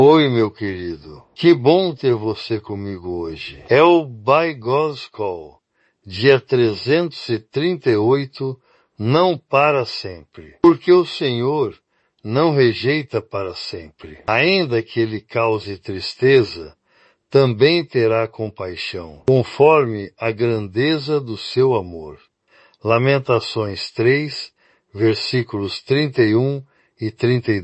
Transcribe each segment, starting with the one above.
Oi, meu querido. Que bom ter você comigo hoje. É o By God's Call, dia 338, não para sempre. Porque o Senhor não rejeita para sempre. Ainda que ele cause tristeza, também terá compaixão, conforme a grandeza do seu amor. Lamentações 3, versículos 31 e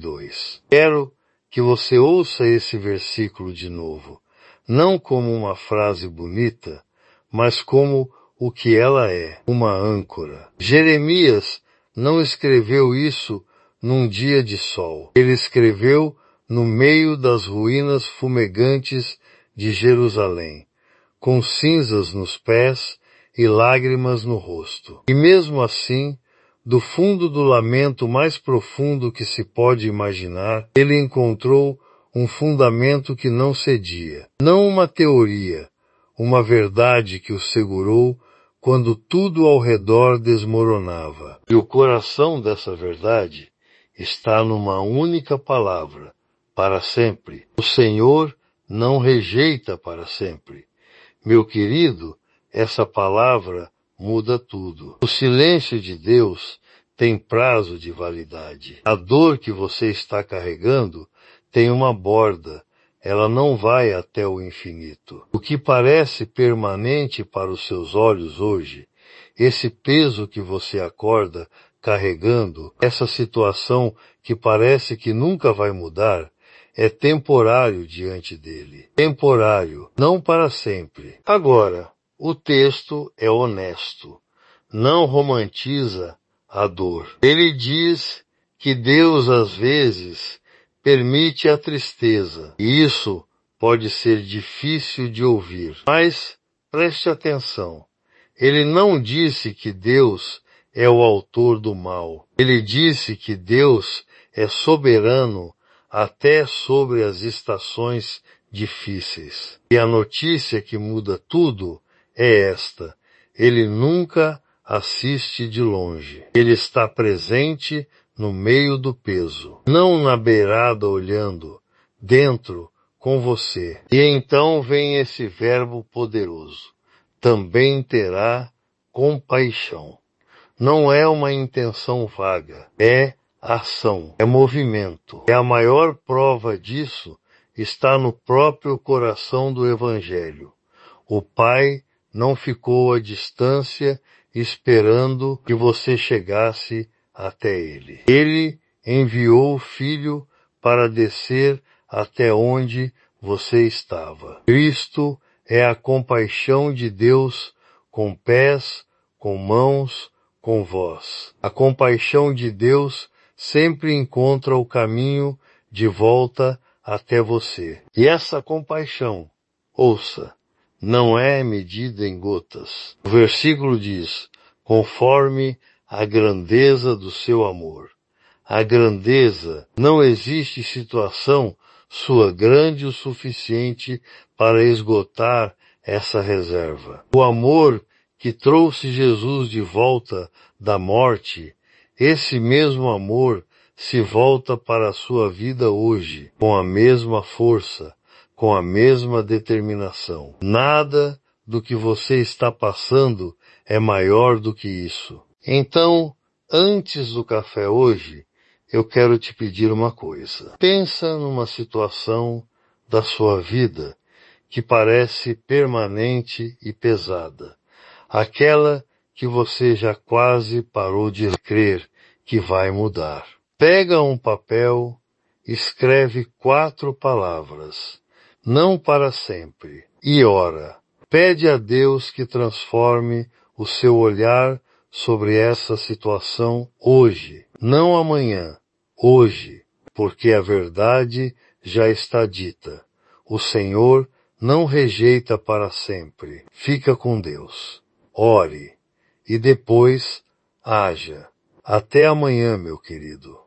32. Quero que você ouça esse versículo de novo, não como uma frase bonita, mas como o que ela é, uma âncora. Jeremias não escreveu isso num dia de sol. Ele escreveu no meio das ruínas fumegantes de Jerusalém, com cinzas nos pés e lágrimas no rosto. E mesmo assim, do fundo do lamento mais profundo que se pode imaginar, ele encontrou um fundamento que não cedia. Não uma teoria, uma verdade que o segurou quando tudo ao redor desmoronava. E o coração dessa verdade está numa única palavra: para sempre. O Senhor não rejeita para sempre. Meu querido, essa palavra muda tudo. O silêncio de Deus tem prazo de validade. A dor que você está carregando tem uma borda. Ela não vai até o infinito. O que parece permanente para os seus olhos hoje, esse peso que você acorda carregando, essa situação que parece que nunca vai mudar, é temporário diante dele. Temporário, não para sempre. Agora, o texto é honesto. Não romantiza a dor. Ele diz que Deus às vezes permite a tristeza. E isso pode ser difícil de ouvir. Mas preste atenção. Ele não disse que Deus é o autor do mal. Ele disse que Deus é soberano até sobre as estações difíceis. E a notícia que muda tudo é esta: ele nunca assiste de longe. Ele está presente no meio do peso, não na beirada olhando, dentro com você. E então vem esse verbo poderoso: também terá compaixão. Não é uma intenção vaga, é ação, é movimento. E a maior prova disso está no próprio coração do Evangelho. O Pai não ficou à distância esperando que você chegasse até Ele. Ele enviou o Filho para descer até onde você estava. Cristo é a compaixão de Deus com pés, com mãos, com voz. A compaixão de Deus sempre encontra o caminho de volta até você. E essa compaixão, ouça, não é medida em gotas. O versículo diz: conforme a grandeza do seu amor. A grandeza, não existe situação sua grande o suficiente para esgotar essa reserva. O amor que trouxe Jesus de volta da morte, esse mesmo amor se volta para a sua vida hoje, com a mesma força, com a mesma determinação. Nada do que você está passando é maior do que isso. Então, antes do café hoje, eu quero te pedir uma coisa. Pensa numa situação da sua vida que parece permanente e pesada. Aquela que você já quase parou de crer que vai mudar. Pega um papel, escreve 4 palavras, não para sempre, e ora. Pede a Deus que transforme o seu olhar sobre essa situação hoje, não amanhã, hoje, porque a verdade já está dita. O Senhor não rejeita para sempre. Fica com Deus. Ore e depois haja. Até amanhã, meu querido.